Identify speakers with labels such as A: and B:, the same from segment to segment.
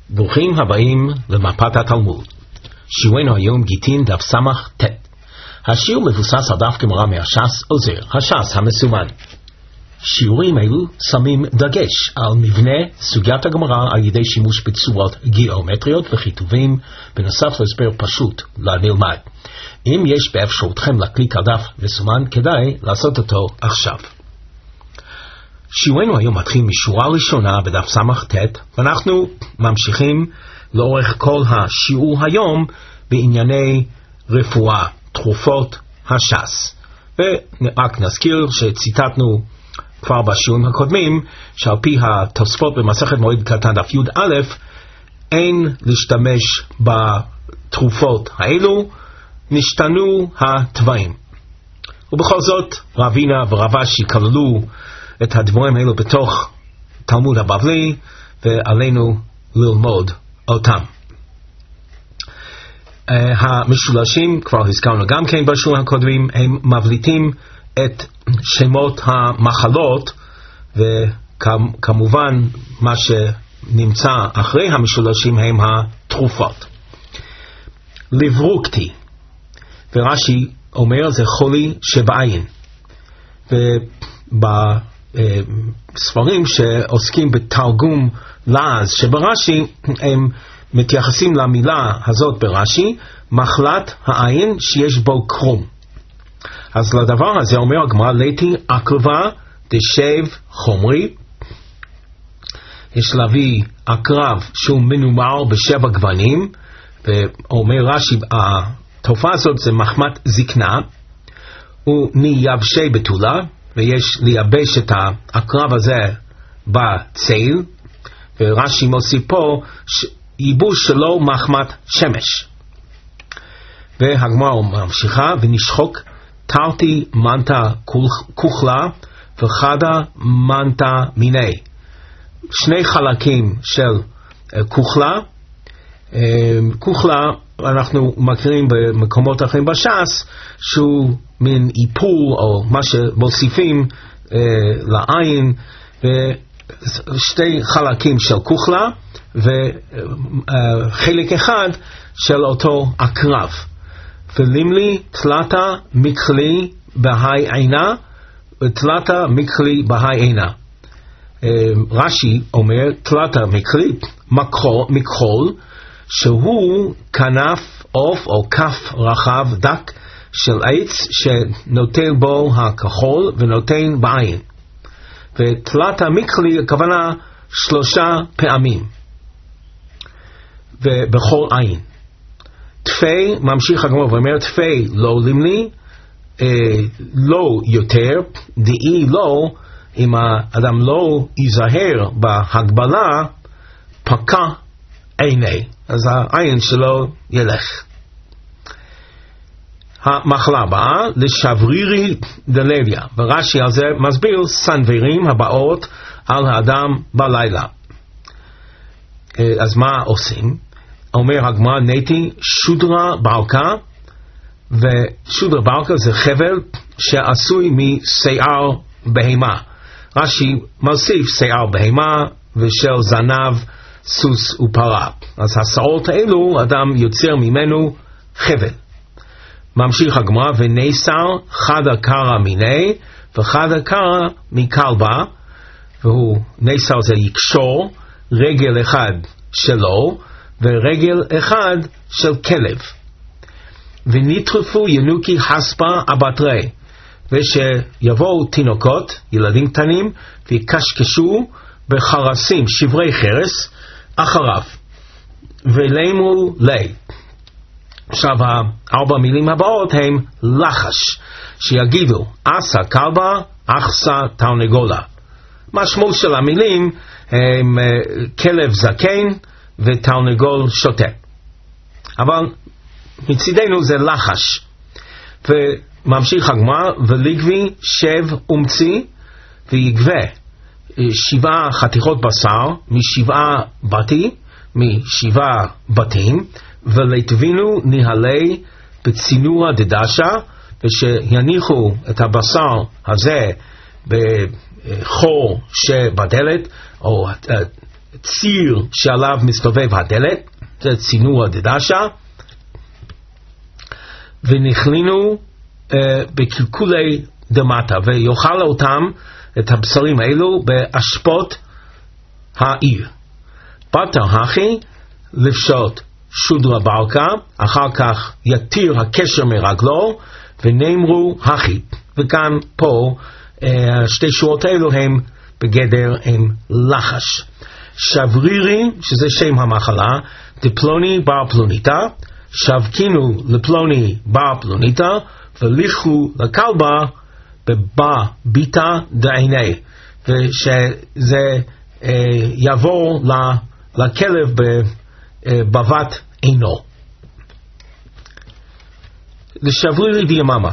A: ברוכים הבאים למפת התלמוד. שיעורנו היום גיטין דף סמך ט'. השיעור מבוסס על דף גמרא מהש"ס עוזר, הש"ס המסומן. שיעורים אלו שמים דגש על מבנה סוגיית הגמרא על ידי שימוש בצורות גיאומטריות וכיתובים, בנוסף להסבר פשוט לנלמד. אם יש באפשרותכם להקליק על דף מסומן, כדאי לעשות אותו עכשיו. שיעורנו היום מתחיל משורה ראשונה בדף סמך ט', ואנחנו ממשיכים לאורך כל השיעור היום בענייני רפואה, תרופות הש"ס. ורק נזכיר שציטטנו כבר בשיעורים הקודמים, שעל פי התוספות במסכת מועד קטן דף י"א, אין להשתמש בתרופות האלו, נשתנו התוואים. ובכל זאת, רבינה ורבשי כללו את הדברים האלו בתוך תלמוד הבבלי, ועלינו ללמוד אותם. המשולשים, כבר הזכרנו גם כן בשיעורים הקודמים, הם מבליטים את שמות המחלות, וכמובן מה שנמצא אחרי המשולשים הם התרופות. לברוקתי, ורש"י אומר זה חולי שבעין, ובספרים שעוסקים בתרגום לעז שברש"י הם מתייחסים למילה הזאת ברש"י, מחלת העין שיש בו קרום. אז לדבר הזה אומר הגמרא ליתי עקרבה דשב חומרי. יש להביא עקרב שהוא מנומר בשבע גוונים, ואומר רש"י התופעה הזאת זה מחמת זקנה, הוא נייבשי בתולה, ויש לייבש את העקרב הזה בצל, ורש"י מוסיף פה ייבוש שלו מחמת שמש. והגמרא ממשיכה ונשחוק תרתי מנטה כוכלה וחדה מנטה מיני. שני חלקים של כוכלה. כוכלה אנחנו מכירים במקומות אחרים בש"ס, שהוא מין איפור או מה שמוסיפים לעין, ושתי חלקים של כוכלה וחלק אחד של אותו עקרב. ולימלי תלתה מקלי בהי עינה ותלתה מקלי בהי עינה. רש"י אומר תלתה מקלי מכחול, שהוא כנף עוף או כף רחב דק של עץ שנוטל בו הכחול ונותן בעין. ותלתה מקלי הכוונה 3 פעמים ובכל עין. תפי, ממשיך הגמרא ואומר תפי לא לימלי, לא יותר, דאי לא, אם האדם לא ייזהר בהגבלה, פקע עיני, אז העין שלו ילך. המחלה הבאה, לשברירי דלביה, ורש"י על זה מסביר סנוורים הבאות על האדם בלילה. אז מה עושים? אומר הגמרא נתי שודרה ברקה, ושודרה ברקה זה חבל שעשוי משיער בהמה. רש"י מוסיף שיער בהמה ושל זנב סוס ופרה. אז השערות האלו אדם יוצר ממנו חבל. ממשיך הגמרא וניסר חדה קרא מיני וחדה קרא מכלבה, והוא ניסר זה יקשור רגל אחד שלו ורגל אחד של כלב. ונטרפו ינוקי חספה אבטרי, ושיבואו תינוקות, ילדים קטנים, ויקשקשו בחרסים, שברי חרס, אחריו. ולימו לי. עכשיו 4 מילים הבאות הם לחש, שיגידו, עשה כלבה, אחסה תרנגולה. משמעות של המילים הם כלב זקן, ותרנגול שותה. אבל מצידנו זה לחש. וממשיך הגמרא ולגבי שב ומצי ויגבה 7 חתיכות בשר מ7 בתים ולטבינו נהלי בצינורה דדשה, ושיניחו את הבשר הזה בחור שבדלת או ציר שעליו מסתובב הדלת, זה צינור הדדשה, ונכלינו בקלקולי דמטה, ויאכל אותם, את הבשרים האלו, באשפות העיר. בתר הכי לפשוט שודרה ברקה, אחר כך יתיר הקשר מרגלו, ונאמרו הכי. וכאן פה שתי שורות האלו הם בגדר הם לחש. שברירי, שזה שם המחלה, דפלוני בר פלוניתה, שבקינו לפלוני בר פלוניתה, וליכו לכלבה בבא ביטה דעיני, ושזה יעבור לכלב בבת עינו. לשברירי ויממה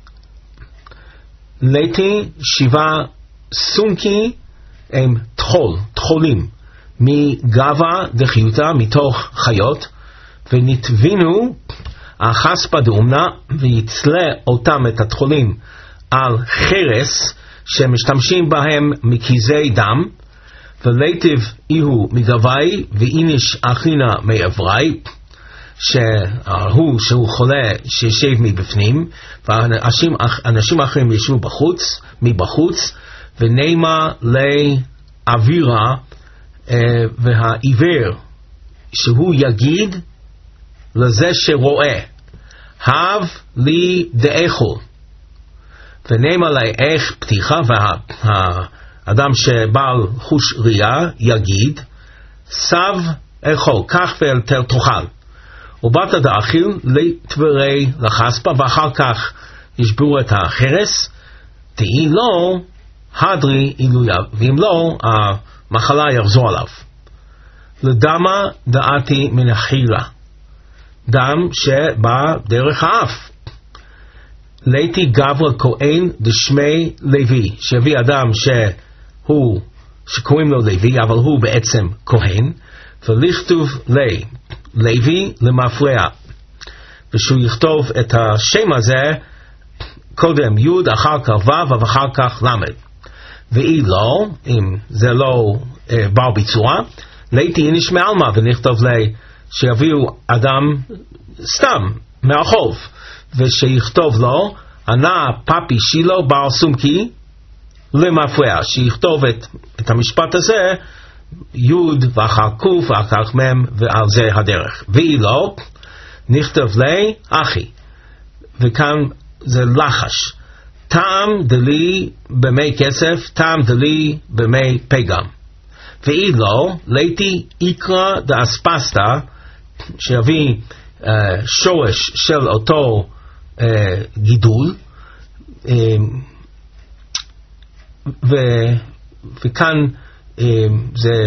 A: ליתי שבעה סונקי הם תחולים מגבה דחיותה מתוך חיות, ונתבינו החספה דאומנה, ויצלה אותם את התחולים על חרס שמשתמשים בהם מקיזי דם, וליטיב איהו מגבי ואיניש אחינה מעברי, שהוא חולה שישב מבפנים, ואנשים אחרים ישבו מבחוץ, ונאמה לאווירה, והעיוור שהוא יגיד לזה שרואה, הב לי דאכול, ונאמר לה איך פתיחה, והאדם שבעל חוש ראייה יגיד, סב אכול, כך תאכל, ובאת דאכיל לתברי לחספה, ואחר כך ישברו את החרס, תהי לא הדרי אילויה, ואם לא, המחלה יחזור עליו. לדמה דעתי מן החירה, דם שבא דרך האף. ליתי גברא כהן דשמי לוי, שהביא אדם שקוראים לו לוי, אבל הוא בעצם כהן, ולכתוב לוי למפרע, ושהוא יכתוב את השם הזה קודם י' אחר כך ו' ואחר כך למד. ואי לא, אם זה לא בר ביצוע, ליתי איניש מעלמה, ונכתוב שיביאו אדם סתם מהרחוב, ושיכתוב לו ענה פאפי שילו בר סומקי למפרע, שיכתוב את המשפט הזה י' ואחר ק' ואחר כך מ', ועל זה הדרך. ואי לא, נכתוב אחי, וכאן זה לחש, טעם דלי במי כסף, טעם דלי במי פגם. ואי לא, ליתי איקרא דאספסטה, שיביא שורש של אותו גידול, וכאן זה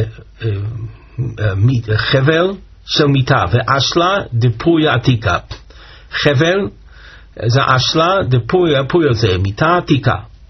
A: חבל של מיטה, ואשלה דפויה עתיקה. חבל זה אשלה דפויה, פויה זה מיטה עתיקה.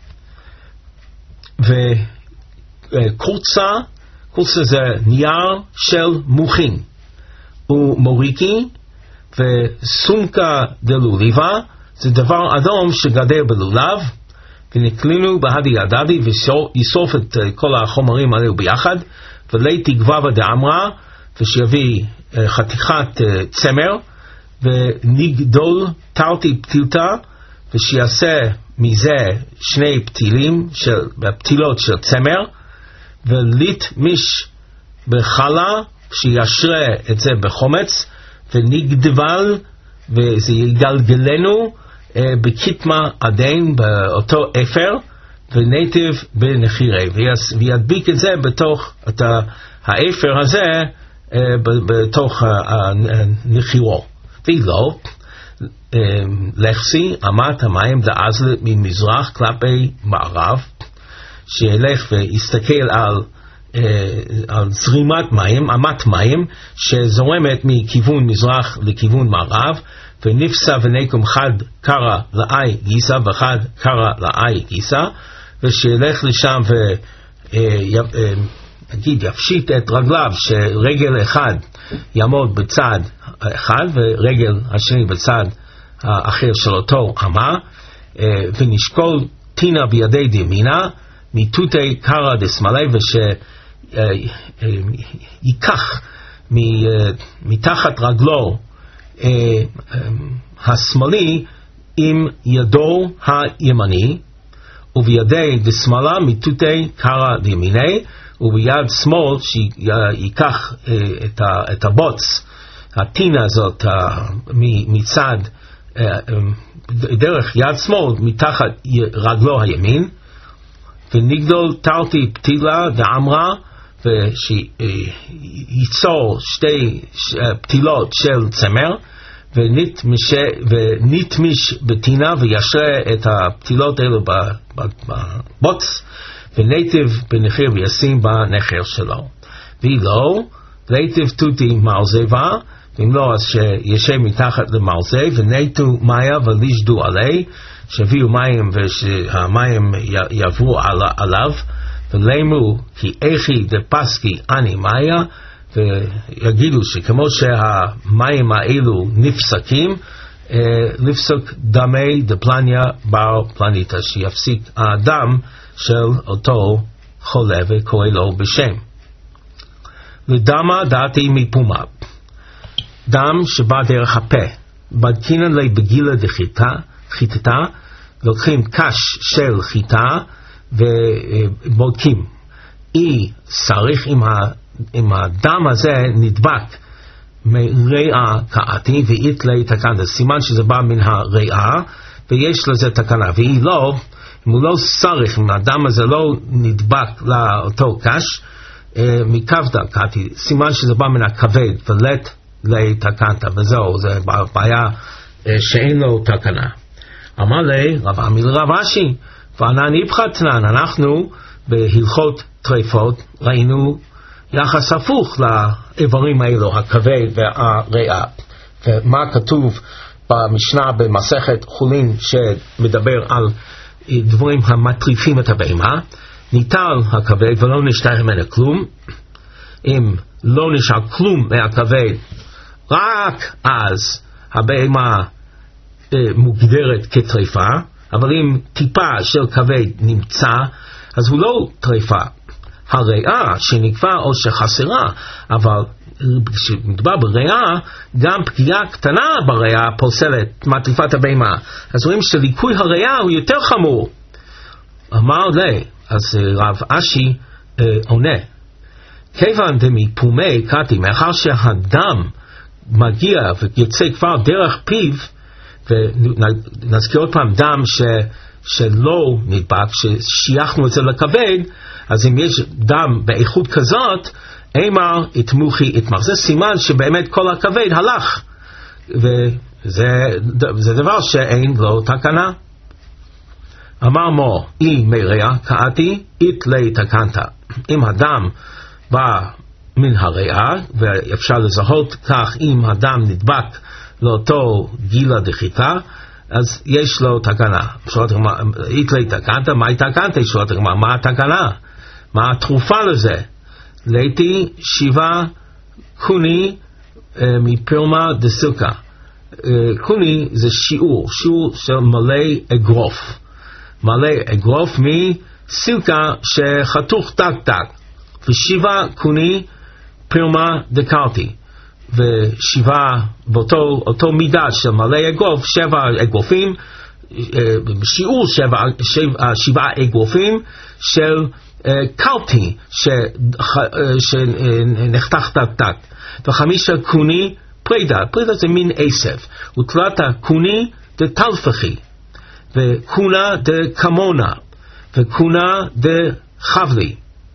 A: וקורצה, קורצה זה נייר של מוכין, ומוריקי, וסונקה דלוליבה, זה דבר אדום שגדל בלולב, ונקלינו בהדי הדדי, ויסוף את כל החומרים האלו ביחד, וליתי גבבה דאמרה, ושיביא חתיכת צמר, ונגדול תרתי פתילתה, ושיעשה מזה שני פתילות של צמר, וליט מיש בחלה, שישרה את זה בחומץ, ונגדבל, וזה יגלגלנו בקטמה עדיין באותו אפר, ונטיב בנחירי, וידביק את זה בתוך האפר הזה, בתוך הנחירו. ולא, לחסי אמת המים דאזלת ממזרח כלפי מערב, שילך ויסתכל על זרימת מים, אמת מים, שזורמת מכיוון מזרח לכיוון מערב, ונפסה ונקום חד קרא לאי גיסה וחד קרא לאי גיסה, ושילך לשם יפשיט את רגליו, שרגל אחד יעמוד בצד אחד ורגל השני בצד האחר של אותו אמה, ונשקול טינה בידי דימינה מתותי קרא דשמאלי, ייקח מתחת רגלו השמאלי עם ידו הימני, ובידי דשמאלה מיטוטי קרא לימיני, וביד שמאל שיקח את הבוץ, הטינה הזאת מצד, דרך יד שמאל מתחת רגלו הימין, ונגדול תרתי פתילה דאמרה, ושיצור שתי פתילות של צמר, ונתמיש בטינה וישרה את הפתילות האלו בבוץ, וניטיב בנחיר וישים בנחיר שלו. ואילו ליטיב תותי מרזבה, ואם לא אז שישב מתחת למרזה, וניתו מאיה ולישדו עלי, שהביאו מים ושהמים יעברו עליו, ולאמו כי איכי דפסקי אני מאיה, ויגידו שכמו שהמים האלו נפסקים, לפסוק דמי דפלניה בר פלניתא, שיפסיק האדם של אותו חולה וקורא לו בשם. לדמה דעתי מפומה, דם שבא דרך הפה, בדקינן לי בגילה דחיטתה, לוקחים קש של חיטה ובודקים. צריך אם הדם הזה נדבק מריאה קעתי ואית לי תקנה, סימן שזה בא מן הריאה ויש לזה תקנה. והיא לא, אם הוא לא צריך, אם הדם הזה לא נדבק לאותו קש מקוודה קעתי, סימן שזה בא מן הכבד ולת לי תקנת, וזהו, זה בעיה שאין לו תקנה. אמר לי רב עמי לרב אשי, וענה ניפחתנן, אנחנו בהלכות טרפות ראינו יחס הפוך לאיברים האלו, הכבד והריאה. ומה כתוב במשנה במסכת חולין שמדבר על דברים המטריפים את הבהמה? ניטל הכבד ולא נשאר ממנו כלום. אם לא נשאר כלום מהכבד, רק אז הבהמה מוגדרת כטריפה, אבל אם טיפה של כבד נמצא, אז הוא לא טריפה. הריאה שנקבע או שחסרה, אבל כשמדובר בריאה, גם פגיעה קטנה בריאה פוסלת מטריפת הבהמה. אז רואים שליקוי הריאה הוא יותר חמור. אמר לי, אז רב אשי עונה, כיוון דמפומי קטי, מאחר שהדם מגיע ויוצא כבר דרך פיו, ונזכיר עוד פעם דם שלא נדבק, ששייכנו את זה לכבד, אז אם יש דם באיכות כזאת, אמר התמוכי התמח. זה סימן שבאמת כל הכבד הלך, וזה דבר שאין לו תקנה. אמר מו, אי מריאה קעתי, אית לי תקנת. אם הדם בא מן הריאה, ואפשר לזהות כך אם הדם נדבק לאותו גילה דחיטה, אז יש לו תקנה. אית לי תקנת, מה היא תקנת? מה התקנה? מה התרופה לזה? ליתי שיבה קוני מפרמה דסילקה. קוני זה שיעור של מלא אגרוף. מלא אגרוף מסילקה שחתוך טק טק. ושיבה קוני פרמה דקרתי. ושיבה באותו מידה של מלא אגרוף, 7 אגרופים, שיעור 7 אגרופים של קלטי שנחתך טק טק. ו5 קוני פרידה, פרידה זה מין עשב, ותלת קוני דתלפחי, וקונה דקמונה, וקונה דחבלי.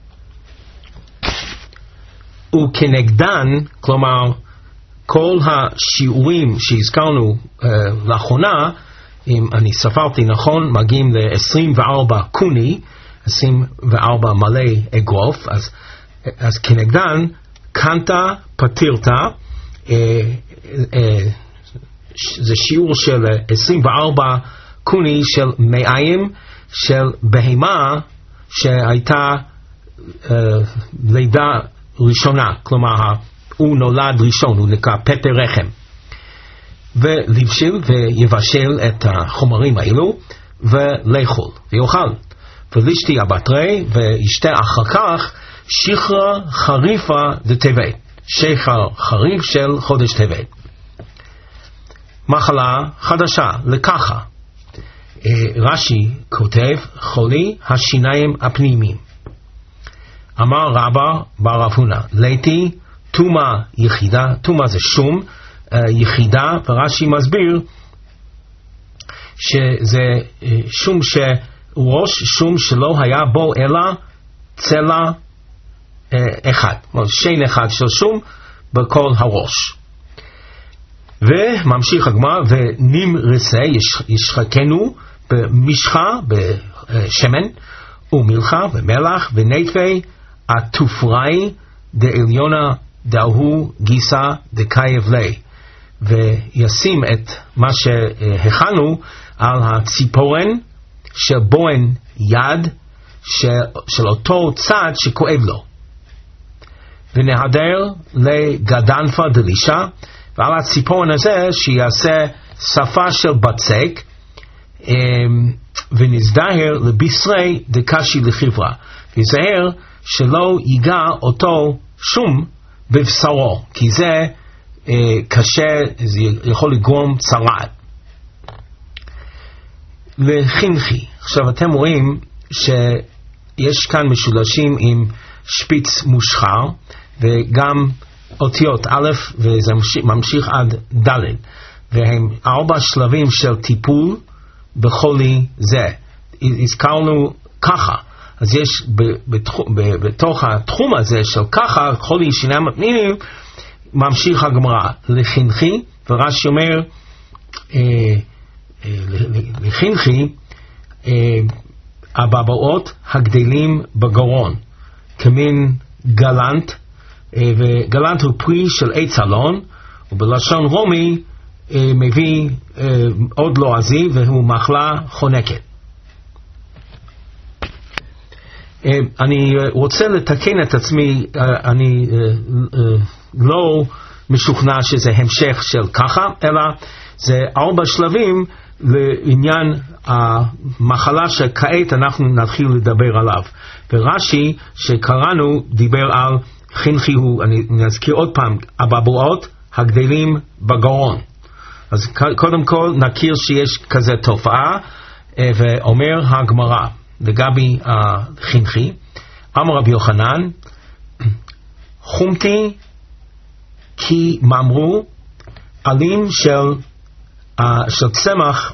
A: וכנגדן, כלומר כל השיעורים שהזכרנו לאחרונה, אם אני ספרתי נכון, מגיעים ל-24 קוני, 24 מלא אגרוף, אז כנגדן, קנטה פתירתה, זה שיעור של 24 קוני של מאיים של בהמה שהייתה לידה ראשונה, כלומר הוא נולד ראשון, הוא נקרא פטר רחם, ולבשיל ויבשל את החומרים האלו ולאכול ויאכל, ולשתי הבטרי וישתה אחר כך שחרא חריפה דטבת, שחר חריף של חודש טבת. מחלה חדשה, לקחה. רש"י כותב, חולי השיניים הפנימיים. אמר רבא בר רב הונא, ליתי תומה יחידה, תומה זה שום, יחידה, ורש"י מסביר שזה שום ראש שום שלא היה בו אלא צלע אחד, שן אחד של שום בכל הראש. וממשיך הגמרא, ונמרסה ישחקנו במשחה, בשמן ומלחה ומלח ונטבי התופראי דעליונה דהו גיסה דקייב לי, וישים את מה שהכנו על הציפורן של בוהן יד של אותו צד שכואב לו, ונהדר לגדנפה דלישה, ועל הציפורן הזה שיעשה שפה של בצק, ונזדהר לבשרי דקשי לחברה, ויזהר שלא ייגע אותו שום בבשרו, כי זה קשה, זה יכול לגרום צרעת. לחינכי, עכשיו אתם רואים שיש כאן משולשים עם שפיץ מושחר, וגם אותיות א', וזה ממשיך עד ד', והם 4 שלבים של טיפול בחולי זה. הזכרנו ככה, אז יש בתוך התחום הזה של ככה, חולי שיניים הפנימיים, ממשיך הגמרא לחינכי, ורש"י אומר לחינכי הבבאות הגדלים בגרון, כמין גלנט, וגלנט הוא פרי של עץ אלון, ובלשון רומי מביא עוד לועזי, והוא מחלה חונקת. אני רוצה לתקן את עצמי, אני לא משוכנע שזה המשך של ככה, אלא זה 4 שלבים לעניין המחלה שכעת אנחנו נתחיל לדבר עליו. ורש"י שקראנו דיבר על חינכי הוא, אני נזכיר עוד פעם, הבבואות הגדלים בגרון. אז קודם כל נכיר שיש כזה תופעה, ואומר הגמרא לגבי החינכי, אמר רבי יוחנן, חומתי כי ממרו עלים של צמח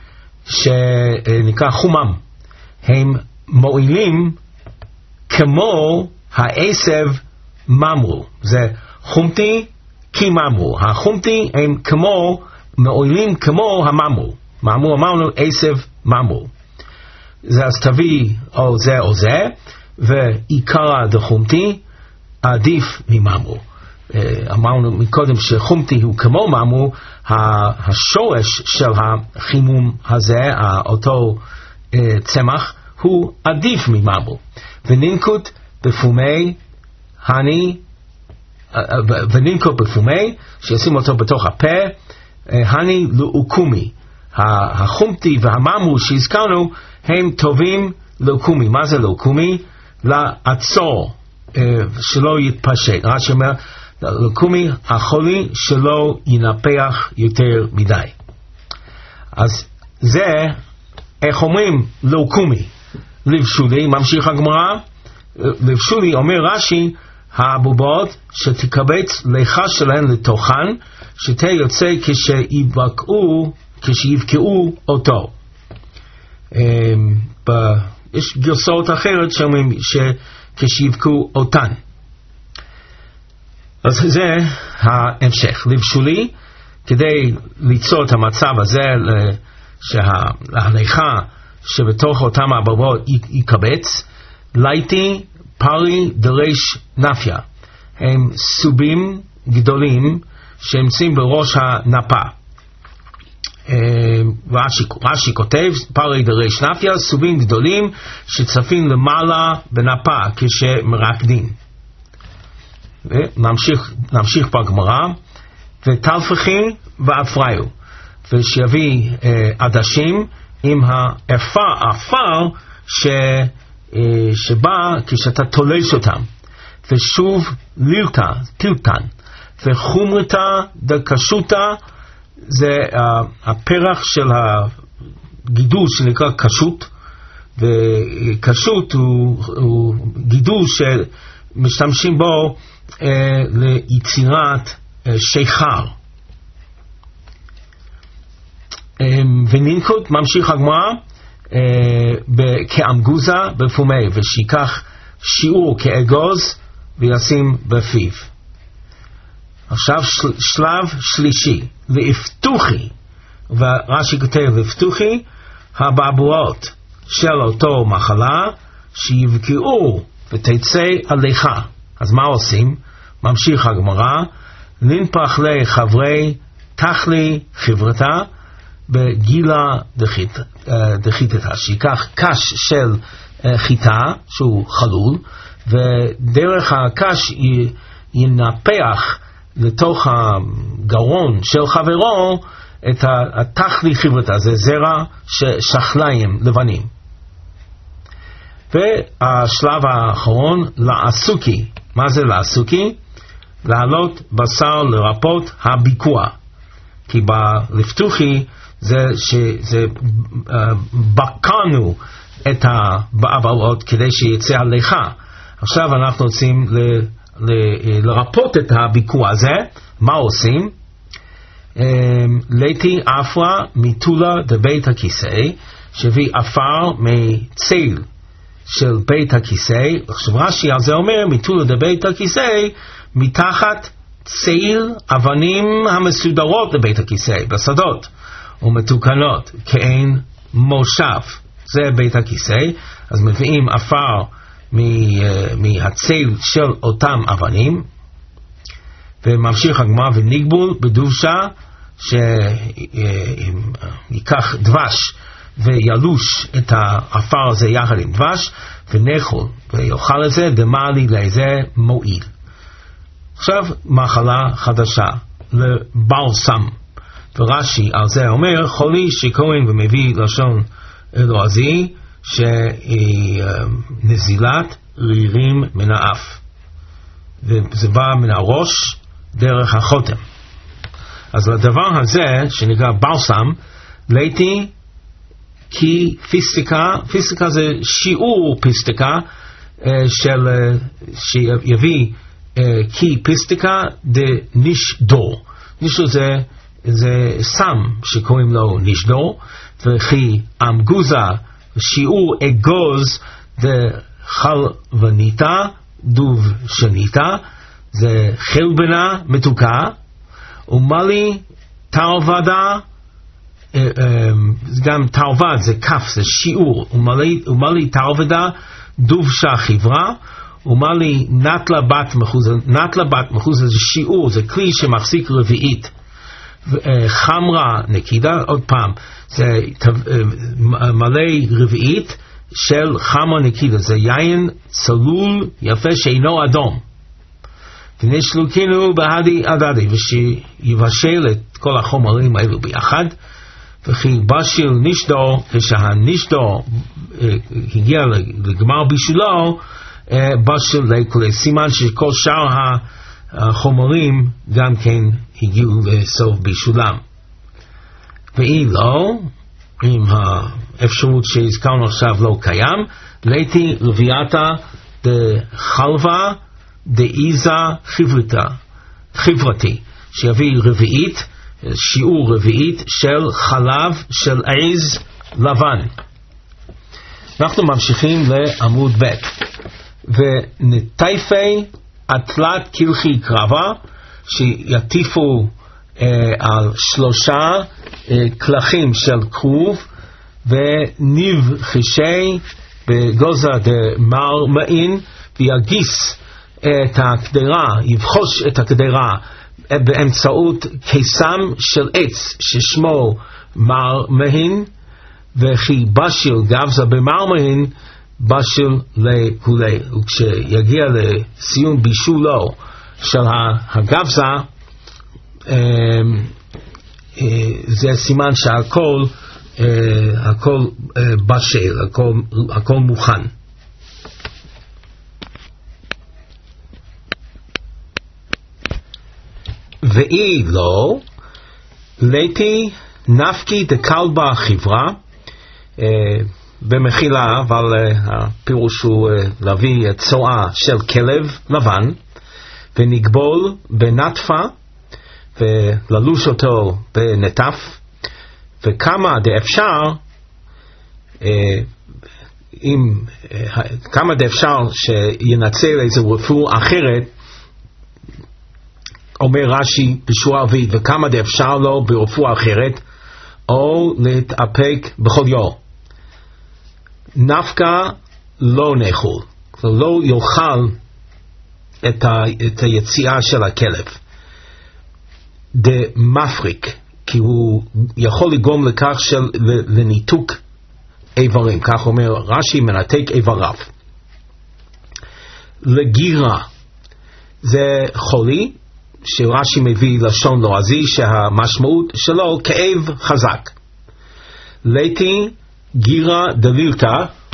A: שנקרא חומם, הם מועילים כמו העשב ממרו. זה חומתי כי ממרו, החומתי הם כמו מועילים כמו הממרו. ממרו אמרנו עשב ממרו, זה אז תביא או זה או זה, ועיקרא דחומתי עדיף מממרו. אמרנו מקודם שחומתי הוא כמו ממרו, השורש של החימום הזה, אותו צמח, הוא עדיף מממרו. וננקוט בפומי הני, וננקוט בפומי שישים אותו בתוך הפה, הני לאוקומי. החומתי והממרו שהזכרנו הם טובים לאוקומי. מה זה לאוקומי? לעצור, שלא יתפשט. רש"י אומר לאוקומי החולי שלא ינפח יותר מדי. אז זה איך אומרים לאוקומי? לבשולי, ממשיך הגמרא, לבשולי אומר רש"י, הבובות שתקבץ ליחה שלהן לתוכן, שתה יוצא כשיבקעו אותו. יש גרסאות אחרת שאומרים שכשיבקעו אותן. אז זה ההמשך. לבשולי, כדי ליצור את המצב הזה, שהליכה שבתוך אותם הבובות יקבץ, ליתי פרי דרש נפיה, הם סובים גדולים שנמצאים בראש הנפה. רש"י כותב פרי דרש נפיה, סובים גדולים שצפים למעלה בנפה כשמרקדים. נמשיך בגמרא, ותלפכי ואפריו, ושיביא עדשים עם האפר שבא כשאתה תולש אותם. ושוב טילטן, וחומרתה דקשוטה, זה הפרח של הגידול שנקרא קשות, וקשות הוא גידול שמשתמשים בו ליצירת שיכר. וננקוט ממשיך הגמרא כאמגוזה בפומי, ושיקח שיעור כאגוז וישים בפיו. עכשיו שלב שלישי, ואפתוחי, ורש"י כותב ואפתוחי הבעבועות של אותו מחלה שיבקעו ותצא עליך. אז מה עושים? ממשיך הגמרא, ננפח לחברי תכלי חברתה בגילה דחיתתה, שיקח קש של חיטה שהוא חלול, ודרך הקש ינפח לתוך הגרון של חברו את התכלי חברתה, זה זרע שחליים לבנים. והשלב האחרון, לעסוקי. מה זה לעסוקי? להעלות בשר לרפות הביקוע. כי בלפתוחי זה בקענו את הבעבועות כדי שיצא עליך. עכשיו אנחנו רוצים לרפות את הביקוע הזה. מה עושים? ליתי אפרה מתולה דבית הכיסא, שהביא אפר מצל של בית הכיסא. עכשיו רש"י על זה אומר, מתולה דבית הכיסא, מתחת צל אבנים המסודרות לבית הכיסא בשדות ומתוקנות כאין מושב, זה בית הכיסא. אז מביאים אפר מהצל של אותם אבנים, וממשיך הגמרא, ונגבול בדובשה, שיקח דבש וילוש את האפר הזה יחד עם דבש, ונאכול ויאכל את זה, דמלי לאיזה מועיל. עכשיו מחלה חדשה, לבלסם, ורש"י על זה אומר, חולי שכהן, ומביא לשון לועזי, שהיא נזילת רירים מן האף, וזה בא מן הראש דרך החותם. אז לדבר הזה שנקרא בלסם, ליתי כי פיסטיקה זה שיעור פיסטיקה שיביא כי פיסטיקה דנישדור. נישדור זה סם שקוראים לו נישדור, וכי אמגוזה שיעור אגוז דחלבניתה דוב שניתה, זה חלבנה מתוקה, ומלי תרבדה, גם תרבד זה כף, זה שיעור, ומלי תרבדה דובשה חברה, ומלי נטלה בת מחוזה, זה שיעור, זה כלי שמחזיק רביעית. חמרה נקידה, עוד פעם, זה מלא רביעית של חמרה נקידה, זה יין צלול יפה שאינו אדום. ונשלוקינו בהדי עדדי, ושיבשל את כל החומרים האלו ביחד, וכי בשיל נשדור, כשהנשדור הגיע לגמר בישולו, בשיל לכולי, סימן שכל שאר החומרים גם כן הגיעו לסוף בישולם. ואם לא, אם האפשרות שהזכרנו עכשיו לא קיים, ליתי רביעתה דחלבה דאיזה חברתי, שיביא רביעית, שיעור רביעית של חלב של עז לבן. אנחנו ממשיכים לעמוד ב', ונטייפי התלת קלחי קרבה, שיטיפו על 3 קלחים של כרוב, וניב חישי בגוזה דמר מעין, ויגיס את הקדרה, יבחוש את הקדרה באמצעות קיסם של עץ ששמו מר מהין, וכי בשיל גבזה במר מהין בשיל לכולי. וכשיגיע לסיום בישולו של הגבזה, זה סימן שהכל בשל, הכל מוכן. ואי לא, ליתי נפקי דקלבה חברה, במחילה, אבל הפירוש הוא להביא צואה של כלב לבן, ונגבול בנטפה, וללוש אותו בנטף, וכמה דאפשר, כמה דאפשר שינצל איזו רפואה אחרת, אומר רש"י בשורה רביעית, וכמה דאפשר לו ברפואה אחרת, או להתאפק בכל יום. נפקא לא נאכול, לא יאכל את היציאה של הכלב. דמפריק, כי הוא יכול לגרום לכך לניתוק איברים, כך אומר רש"י, מנתק איבריו. לגירה, זה חולי, שרש"י מביא לשון לועזי, שהמשמעות שלו כאב חזק. ליתי גירה דלילתא,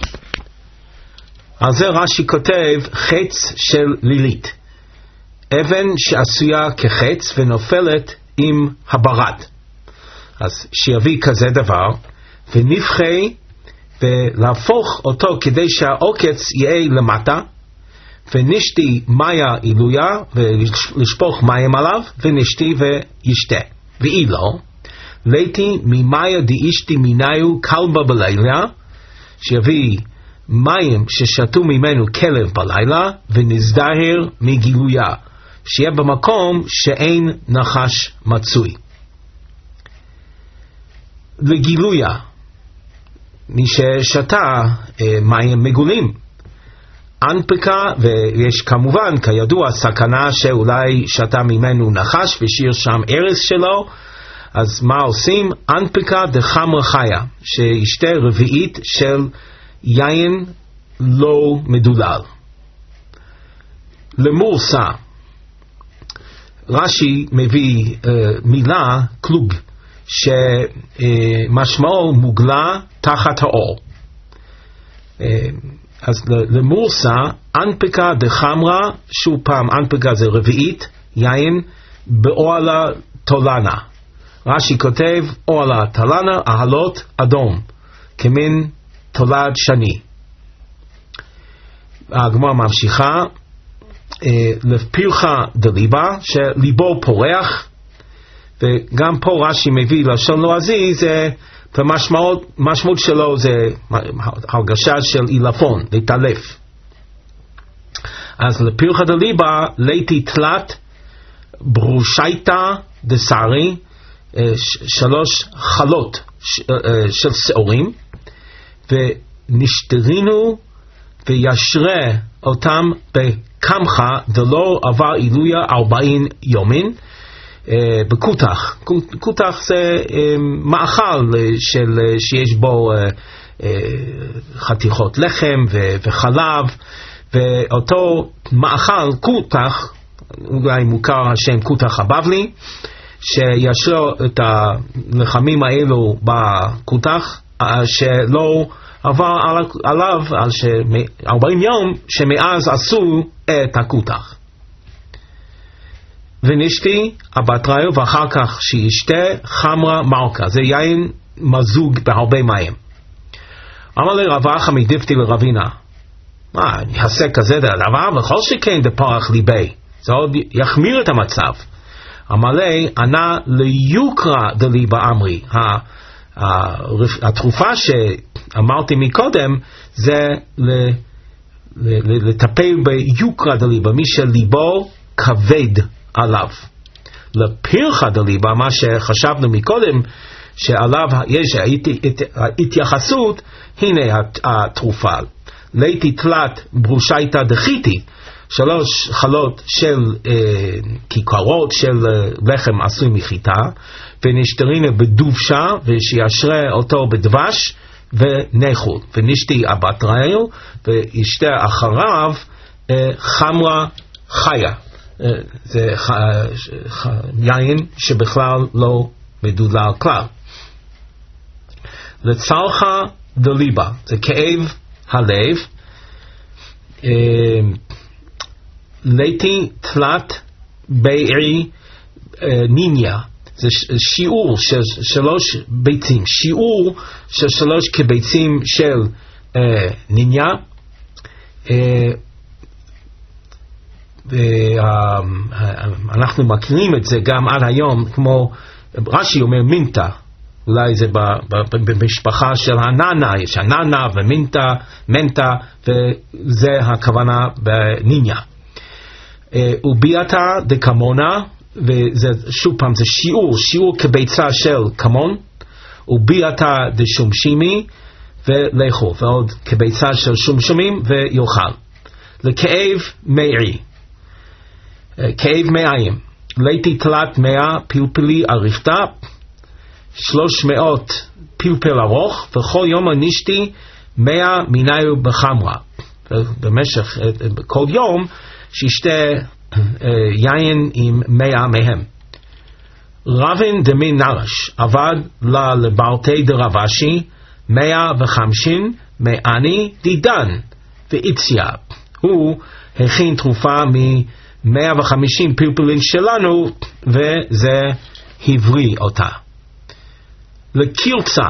A: על זה רש"י כותב חץ של לילית, אבן שעשויה כחץ ונופלת עם הברד. אז שיביא כזה דבר, ונבחי ולהפוך אותו כדי שהעוקץ יהיה למטה, ונשתי מיה עילויה, ולשפוך מים עליו, ונשתי וישתה. ואי לא, ליתי ממיה דאישתי מיניו כלבה בלילה, שיביא מים ששתו ממנו כלב בלילה, ונזדהר מגילויה, שיהיה במקום שאין נחש מצוי. לגילויה, מי ששתה מים מגולים, אנפקה, ויש כמובן כידוע סכנה שאולי שתה ממנו נחש ושאיר שם ארץ שלו, אז מה עושים? אנפקה דחמרה חיה, שישתה רביעית של יין לא מדולל. למורסה, רש"י מביא מילה קלוג, שמשמעו מוגלה תחת האור. אז למורסה, אנפקה דחמרה, שוב פעם, אנפקה זה רביעית, יין, באוהלה תולנה. רש"י כותב, אוהלה תולנה, אהלות אדום, כמין תולד שני. הגמרא ממשיכה, לפרחה דליבה, שליבו פורח, וגם פה רש"י מביא לשון לועזי, זה המשמעות שלו זה הרגשה של אילפון, להתעלף. אז לפרחה דליבה, ליתי תלת ברושייתא דסרי, 3 חלות של שעורים, ונשתרינו וישרה אותם בקמחה, דלא עבר עילויה 40 יומין, בקותח. קותח זה מאכל שיש בו חתיכות לחם וחלב, ואותו מאכל קותח, אולי מוכר השם קותח הבבלי, שישרו את הלחמים האלו בקותח, שלא עבר עליו 40 יום, שמאז עשו את הקותח. ונשתי הבטריו, ואחר כך שישתה חמרה מלכה, זה יין מזוג בהרבה מים. אמר לרבחה מדיפתי לרבינה, אני אעשה כזה דבר, וכל שכן דפרח ליבי, זה עוד יחמיר את המצב. אמר לי, ענה ליוקרא דליבה אמרי, התרופה שאמרתי מקודם, זה לטפל ביוקרא דליבה, מי שליבו כבד עליו. לפרחה דליבה, מה שחשבנו מקודם, שעליו יש התייחסות, הנה התרופה. ליתי תלת ברושייתא דחיתי, 3 חלות של כיכרות של לחם עשוי מחיטה, ונשתרינה בדובשה, ושישרה אותו בדבש ונאכול. ונשתי הבטריו, וישתה אחריו חמרה חיה. זה יין שבכלל לא מדולל כלל. לצלחה דליבה, זה כאב הלב. ליתי תלת בעירי ניניה, זה שיעור של 3 ביצים, שיעור של 3 כביצים של ניניה. ואנחנו מכירים את זה גם עד היום, כמו רש"י אומר מינטה, אולי זה במשפחה של הננה, יש הננה ומינטה, מנטה, וזה הכוונה בניניה. וביאתה דקמונה, וזה שוב פעם זה שיעור כביצה של כמון, וביאתה דשומשימי ולאכול, ועוד כביצה של שומשומים ויאכל. לכאב מעי, כאב מעיים, ליתי תלת 100 פלפלי אריכתה, 300 פלפל ארוך, וכל יום נשתי 100 מיניו בחמרה. במשך כל יום שישתה יין עם 100 מהם. רבין דמין נרש עבד לברתי דרבשי 150 מעני דידן ואיציה. הוא הכין תרופה מ-150 פלפלים שלנו, וזה הבריא אותה. לקילצה,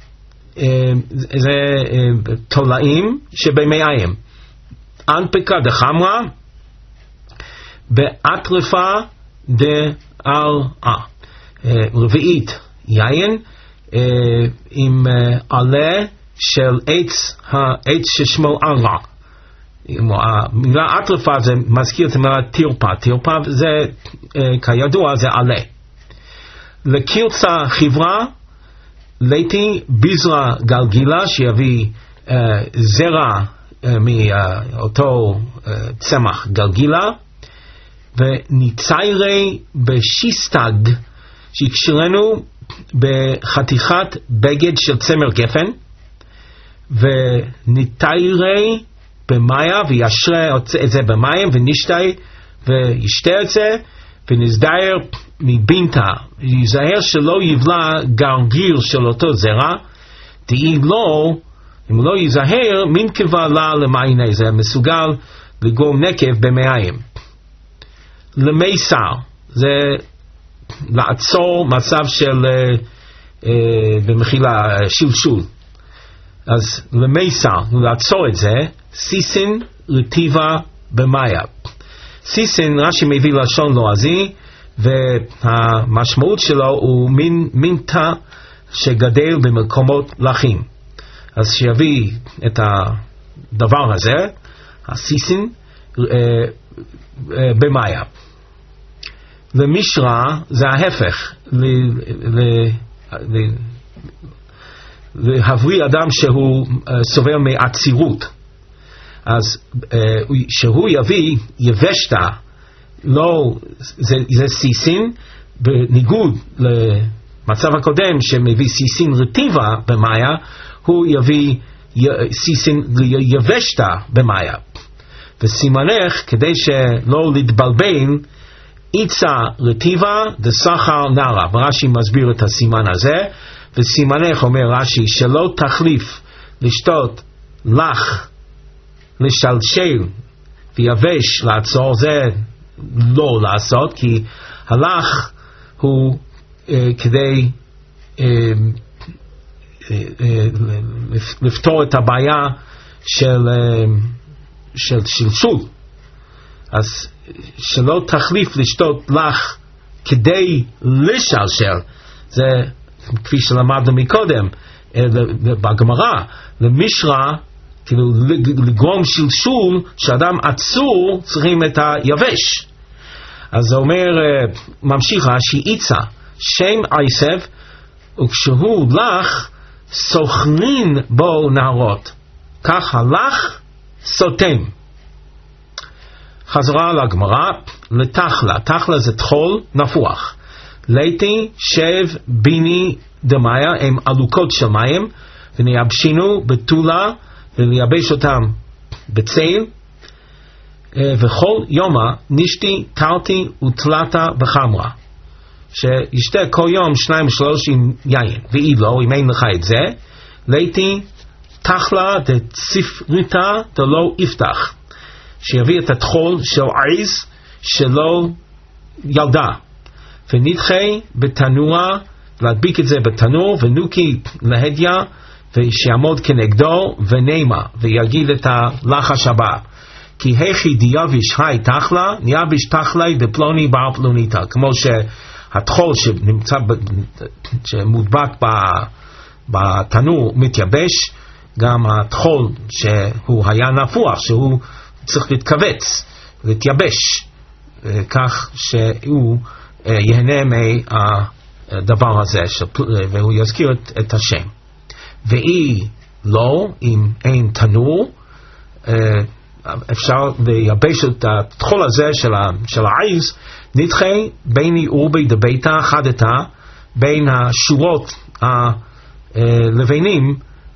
A: זה תולעים שבמעיים. אנפקה דחמרה באטרפה דארעה. רביעית, יין עם עלה של העץ ששמו ערעה. המילה אטרפה זה מזכיר את המילה טירפה. טירפה זה כידוע זה עלה. לקילצה חברה, ליתי ביזרה גלגילה, שיביא זרע מאותו צמח גלגילה, וניציירי בשיסטג, שיקשרנו בחתיכת בגד של צמר גפן, וניטיירי במאיה, וישרה את זה במים, ונשתי וישתה את זה, ונזדהר מבינתה, ייזהר שלא יבלע גרגיר של אותו זרע, תהי לא, אם לא ייזהר, מין קבע לה למעייני, זה מסוגל לגרום נקב במעיים. למייסר, זה לעצור מצב של במחילה שלשול. אז למייסר, לעצור את זה, סיסין רטיבה במאיה. סיסין, רש"י מביא לשון לועזי, והמשמעות שלו הוא מין תא שגדל במקומות לחים. אז שיביא את הדבר הזה, הסיסין, במאיה. למשרה זה ההפך, להבריא אדם שהוא סובל מעצירות. אז שהוא יביא יבשתה, לא, זה סיסין, בניגוד למצב הקודם שמביא סיסין רטיבה במאיה, הוא יביא סיסין יבשתה במאיה. וסימנך, כדי שלא להתבלבל, איצה רטיבה דסחר נרה. רש"י מסביר את הסימן הזה, וסימנך אומר רש"י שלא תחליף לשתות לך, לשלשל ויבש לעצור, זה לא לעשות, כי הלך הוא כדי לפתור את הבעיה של שלשול. אז שלא תחליף לשתות לך כדי לשלשל, זה כפי שלמדנו מקודם בגמרא, למשרה, כאילו לגרום שלשול, שאדם עצור צריכים את היבש. אז זה אומר, ממשיכה, שאיצה שם עשב, וכשהוא לך סוכנין בו נהרות, כך הלך סותם. חזרה לגמרא, לתחלה, תחלה זה תחול נפוח. ליתי שב ביני דמיה, הם עלוקות של מים, ונייבשינו בתולה, ולייבש אותם בצל, וכל יומה נשתי תלתי ותלתה בחמרה, שישתה כל יום 2-3 עם יין. ואי לא, אם אין לך את זה, ליתי תחלה דציפריתה דלא יפתח, שיביא את התחול של עז שלא ילדה, ונדחה בתנורה, להדביק את זה בתנור, ונוקי להדיה, ושיעמוד כנגדו, ונאמה, ויגיד את הלחש הבא. כי הכי דיאביש היי תחלה, ניאביש תחלי דפלוני בר פלוניתה. כמו שהתחול שנמצא, שמודבק בתנור מתייבש, גם התחול שהוא היה נפוח, שהוא צריך להתכווץ, להתייבש, כך שהוא יהנה מהדבר הזה, והוא יזכיר את השם. ואי לא, אם אין תנור, אפשר לייבש את התחול הזה של העיז, נדחה ביני ובי דביתה חדתה, בין השורות הלבנים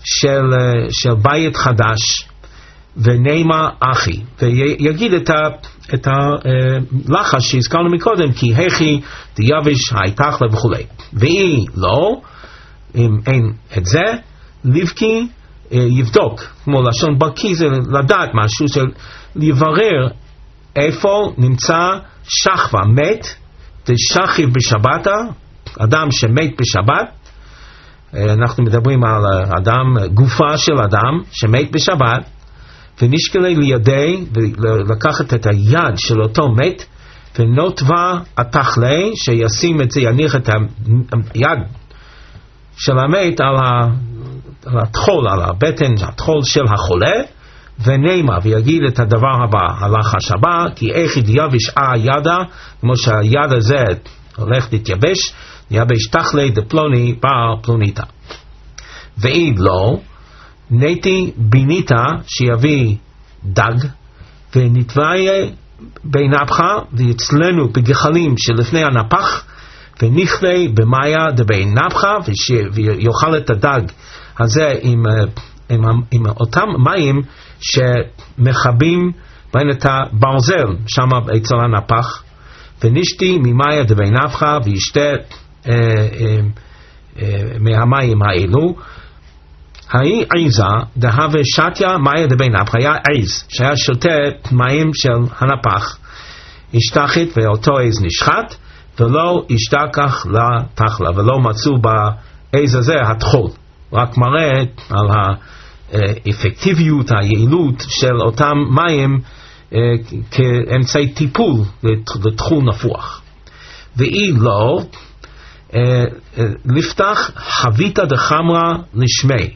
A: של בית חדש, ונאמה אחי, ויגיד את הלחש שהזכרנו מקודם, כי הכי דיאביש היתחלה וכו'. ואי לא, אם אין את זה, לבקי יבדוק, כמו לשון בקי זה לדעת משהו, של לברר איפה נמצא שכבה, מת, שכיב בשבתה, אדם שמת בשבת, אנחנו מדברים על אדם, גופה של אדם שמת בשבת, ונשקלה לידי, ולקחת את היד של אותו מת, ונוטבה התחלי, שישים את זה, יניח את היד של המת על התחול, על הבטן, התחול של החולה, ונאמה, ויגיד את הדבר הבא, הלחש הבא, כי איך ידיאביש ידה, כמו שהיד הזה הולך להתייבש, יבש תחלי דפלוני בר פלוניתה. ואם לא, נתי ביניתה שיביא דג, ונתוויה בנפך, ויצלנו בגחלים שלפני הנפח, ונכלה במאיה דבין נפך, ויאכל את הדג הזה עם אותם מים שמחבים בין את הברזל שם אצל הנפח, ונשתי ממאיה דבין נפך, וישתה מהמים האלו. ההיא עיזה דהווה שתיה מאיה דבין נפך, היה עיז שהיה שותה מים של הנפח, השתחת ואותו עיז נשחט, ולא השתכח לתחלה, ולא מצאו בעיז הזה התחול, רק מראה על האפקטיביות, היעילות של אותם מים כאמצעי טיפול לתחול נפוח. ואי לא, לפתח חביתה דחמרה לשמי.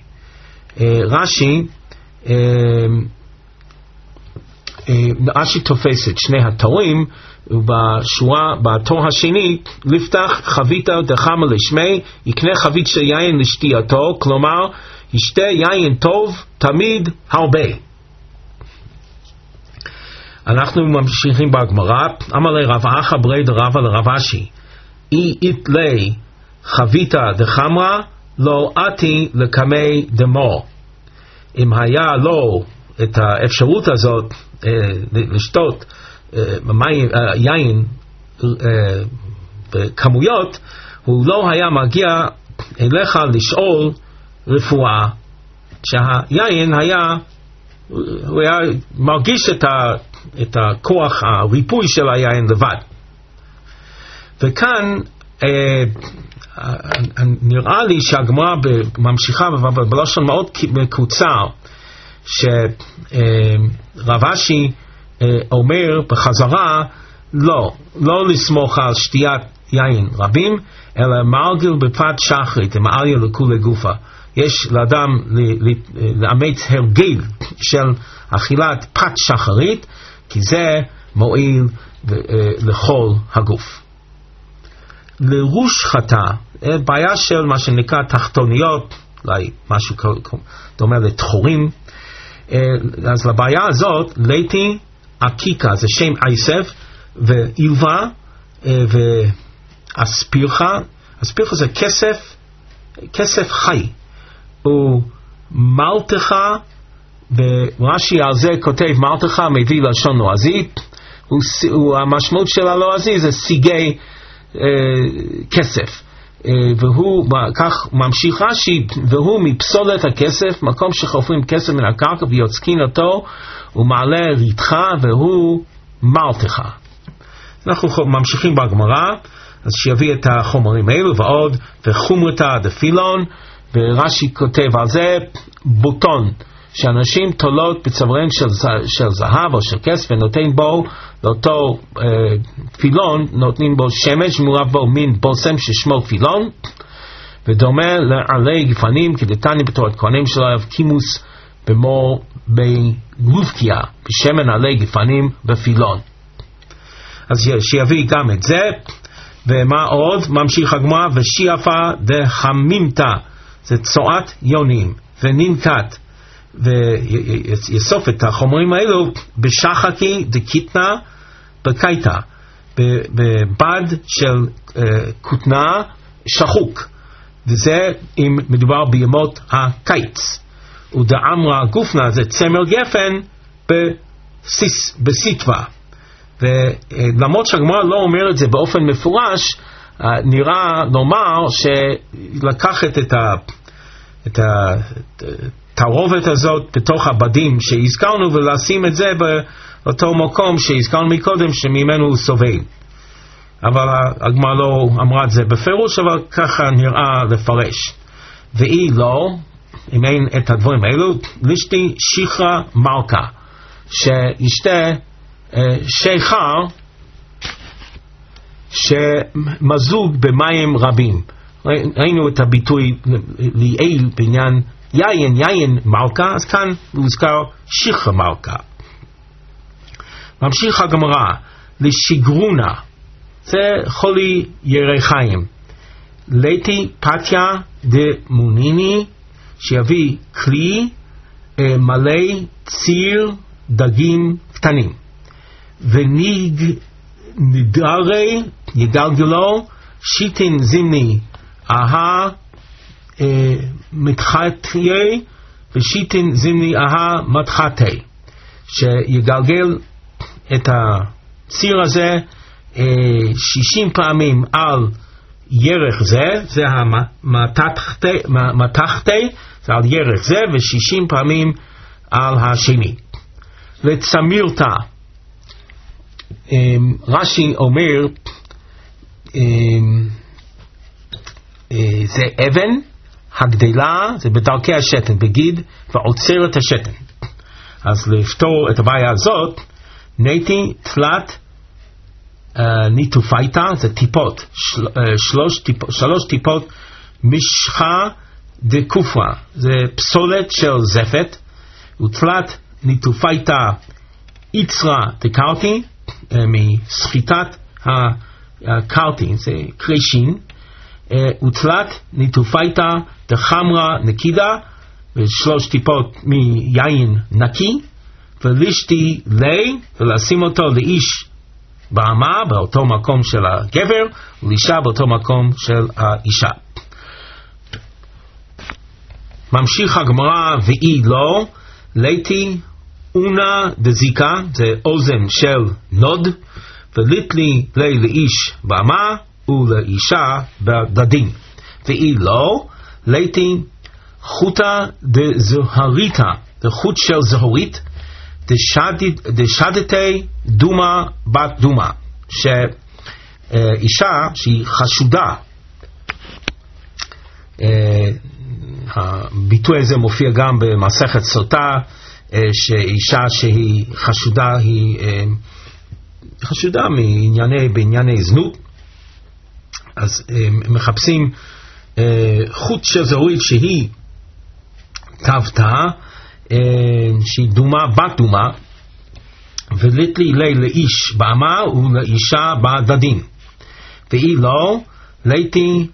A: רש"י תופס את שני התורים, ובשורה, בתור השני, לפתח חביתה דחמרה לשמי, יקנה חבית של יין לשתייתו, כלומר, ישתה יין טוב תמיד הרבה. אנחנו ממשיכים בגמרא, אמר לי רב אחא ברי דרבא לרב אשי, אי איתלי חביתה דחמרה, לא עתי לקמי דמו. אם היה לו את האפשרות הזאת לשתות יין בכמויות, הוא לא היה מגיע אליך לשאול רפואה, שהיין היה, הוא היה מרגיש את הכוח הריפוי של היין לבד. וכאן נראה לי שהגמרא ממשיכה בלשון מאוד מקוצר, שרב אשי אומר בחזרה לא לסמוך על שתיית יין רבים, אלא מרגיל בפת שחרית, מעליה לכולי גופה. יש לאדם לאמץ הרגל של אכילת פת שחרית, כי זה מועיל לכל הגוף. לראש חטא, בעיה של מה שנקרא תחתוניות, אולי משהו דומה לתחורים, אז לבעיה הזאת, ליטי עקיקה, זה שם עיסף, ואילבה, ואספירחה, אספירחה זה כסף חי, ומלתחה, ורש"י על זה כותב מלתחה, מביא לשון לועזית, המשמעות של הלועזי זה סיגי כסף, והוא כך ממשיך רש"י, והוא מפסולת הכסף, מקום שחופרים כסף מן הקרקע ויוצקין אותו, ומעלה ריתחה, והוא מלתחה. אנחנו ממשיכים בגמרא, אז שיביא את החומרים האלו ועוד, וחומרתה דפילון, ורש"י כותב על זה, בוטון, שאנשים תולות בצוואריהם של זהב או של כסף, ונותן בו לאותו פילון, נותנים בו שמש, מעורב בו מין בושם ששמו פילון, ודומה לעלי גפנים, כדתני בתורת כהנים שלו, קימוס במור בגלובקיה, בשמן עלי גפנים בפילון. אז שיביא גם את זה, ומה עוד? ממשיך הגמרא, ושיעפה דהמימתא, זה צועת יונים, וננקט, ויסוף את החומרים האלו בשחקי דקיטנה בקיטה, בבד של כותנה שחוק, וזה אם מדובר בימות הקיץ. ודאמרה גופנה זה צמר גפן בסיטווה, ולמרות שהגמרא לא אומר את זה באופן מפורש, נראה לומר שלקחת את התערובת הזאת בתוך הבדים שהזכרנו, ולשים את זה באותו מקום שהזכרנו מקודם שממנו הוא סובל. אבל הגמרא לא אמרה את זה בפירוש, אבל ככה נראה לפרש. ואי לא, אם אין את הדברים האלו, לשתי שיחרה מלכה, שישתה שיכר שמזוג במים רבים. ראינו את הביטוי ליעיל בעניין יין מלכה, אז כאן הוזכר שיחרה מלכה. ממשיך הגמרא, לשגרונה, זה חולי ירא חיים, ליתי פתיה דמוניני, שיביא כלי מלא ציר דגים קטנים, ונדרי יגלגלו שיטין זימני אהה מתחתיה, ושיטין זימני אהה מתחתי, שיגלגל את הציר הזה 60 פעמים על ירך זה, זה המתחתי, זה על ירך זה, ו60 פעמים על השני. לצמירתה, רש"י אומר, זה אבן הגדלה, זה בדרכי השתן, בגיד ועוצר את השתן. אז לפתור את הבעיה הזאת, נתי תלת ניטופייטה, זה טיפות, שלוש טיפות משחה דקופרה, זה פסולת של זפת, ותלת ניטופייטה איצרה דקרטי, מסחיטת הקרטי, זה קרישין, ותלת ניטופייטה דחמרה נקידה, ושלוש טיפות מיין נקי, ולשתי לי, ולשים אותו לאיש באמה, באותו מקום של הגבר, ולאישה באותו מקום של האישה. ממשיך הגמרא, ואי לא, ליתי אונה דזיקה, זה אוזן של נוד, וליטלי לי לאיש באמה, ולאישה בדדים. ואי לא, ליתי חוטה דזהריתה, זה חוט של זהורית, דשדתי דומה בת דומה, שאישה שהיא חשודה, הביטוי הזה מופיע גם במסכת סוטה, שאישה שהיא חשודה, היא חשודה בענייני זנות, אז מחפשים חוט של זהורית שהיא טבתה, שהיא דומה בת דומה, וליטלי לי לאיש באמה ולאישה בדדים. ואי לא, ליטי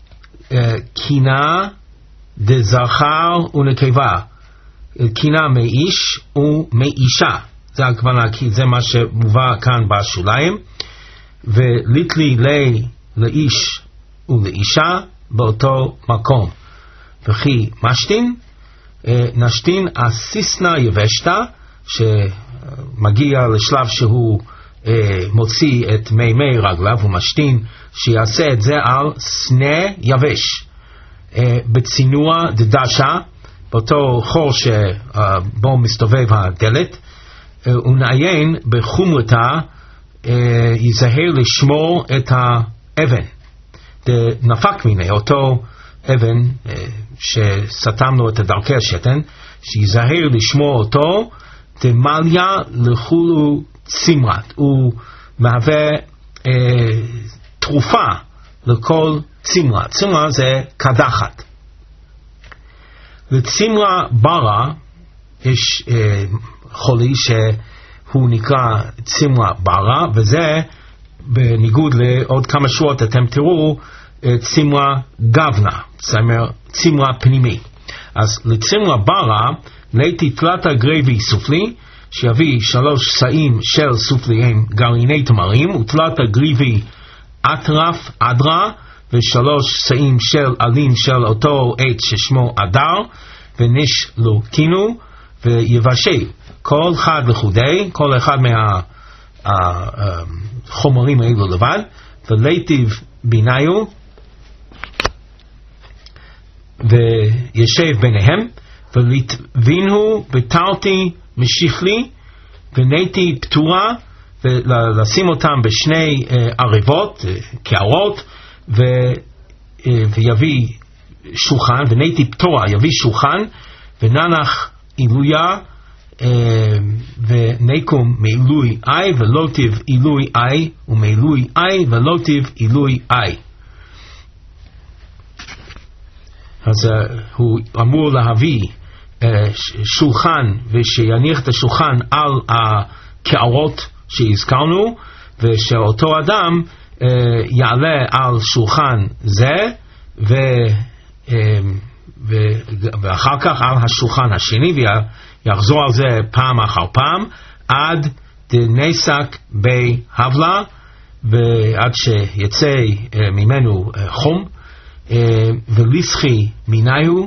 A: קינה דזכר ונקבה, קינה מאיש ומאישה, זה הכוונה, זה מה שמובא כאן בשוליים, וליטלי לי לאיש ולאישה באותו מקום. וכי משתין, נשתין אסיסנה יבשתה, שמגיע לשלב שהוא מוציא את מימי רגליו ומשתין, שיעשה את זה על סנה יבש, בצינוע דדשה, באותו חור שבו מסתובב הדלת, ונעיין בחומרתה, יזהר לשמור את אבן, נפק מיני, אותו אבן שסתם לו את דרכי השתן, שיזהר לשמור אותו, דמליה לכולו צימרת, הוא מהווה תרופה לכל צימרה. צימרה זה קדחת. לצימרה ברה יש חולי שהוא נקרא צימרה ברה, וזה בניגוד לעוד כמה שעות אתם תראו צימרה גבנה, צימרה פנימי. אז לצימרה ברה ליתי תלתה גרבי סופלי, שיביא 3 שאים של סופלי הם גרעיני תמרים, ותלתה גריבי אטרף אדרה, ו3 שאים של עלים של אותו עת ששמו אדר, ונשלוקינו ויבשל כל אחד לחודי, כל אחד מהחומרים האלו לבד, וליטיב ביניו וישב ביניהם, ולתבינו בתרתי משיחלי וניתי פתורה, ולשים אותם בשני ערבות, קערות, ויביא שולחן, וניתי פתורה יביא שולחן, וננח עילויה, ונקום מעילוי אי, ולא תיב עילוי אי, ומעילוי אי, ולא תיב עילוי אי. אז הוא אמור להביא שולחן, ושיניח את השולחן על הקערות שהזכרנו, ושאותו אדם יעלה על שולחן זה, ואחר כך על השולחן השני, ויחזור על זה פעם אחר פעם, עד דנסק בהבלה, ועד שיצא ממנו חום, ולסחי מיניו,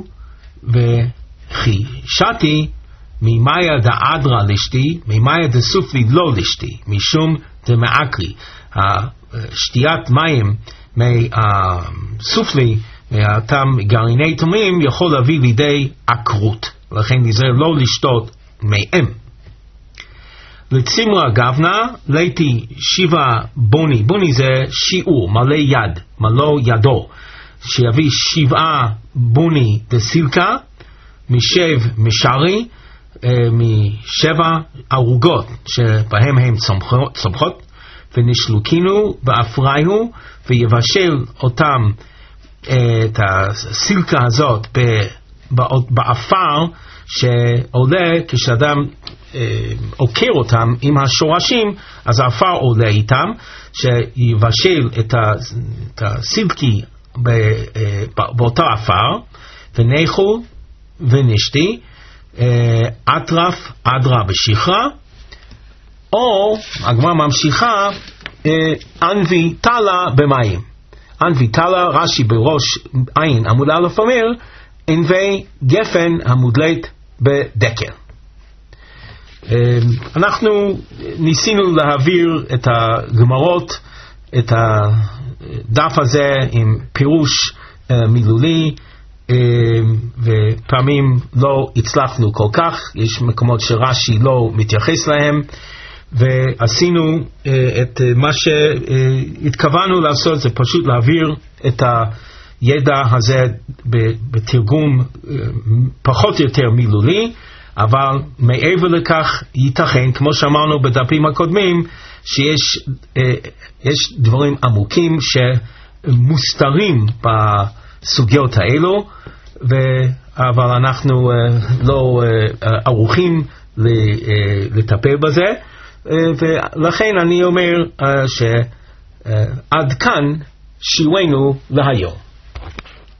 A: וחישתי ממאיה דאדרה לשתי, ממאיה דסופלי לא לשתי, משום דמעקרי. שתיית מים מהסופלי, מאותם גרעיני תמרים, יכול להביא לידי עקרות, לכן נזהר לא לשתות מהם. לצימרה גבנה ליתי 7 בוני, בוני זה שיעור, מלא יד, מלא ידו, שיביא 7 בוני דסילקה, משב משרי, מ7 ערוגות שבהם הם צומחות, ונשלוקינו באפריהו, ויבשל אותם, את הסילקה הזאת באפר שעולה כשאדם עוקר אותם עם השורשים, אז האפר עולה איתם, שיבשל את הסילקי באותה אפר, ונחו ונשתי אטרף אדרה בשכרה, או הגמרא ממשיכה אנבי תלה במים. אנבי תלה, רש"י בראש עין עמוד א' אומר ענבי גפן המודלית בדקל. אנחנו ניסינו להעביר את הגמרות, את הדף הזה עם פירוש מילולי, ופעמים לא הצלחנו כל כך, יש מקומות שרש"י לא מתייחס להם, ועשינו את מה שהתכוונו לעשות, זה פשוט להעביר את הידע הזה בתרגום פחות או יותר מילולי, אבל מעבר לכך ייתכן, כמו שאמרנו בדפים הקודמים, שיש דברים עמוקים שמוסתרים בסוגיות האלו, אבל אנחנו לא ערוכים לטפל בזה, ולכן אני אומר שעד כאן שיעורנו להיום.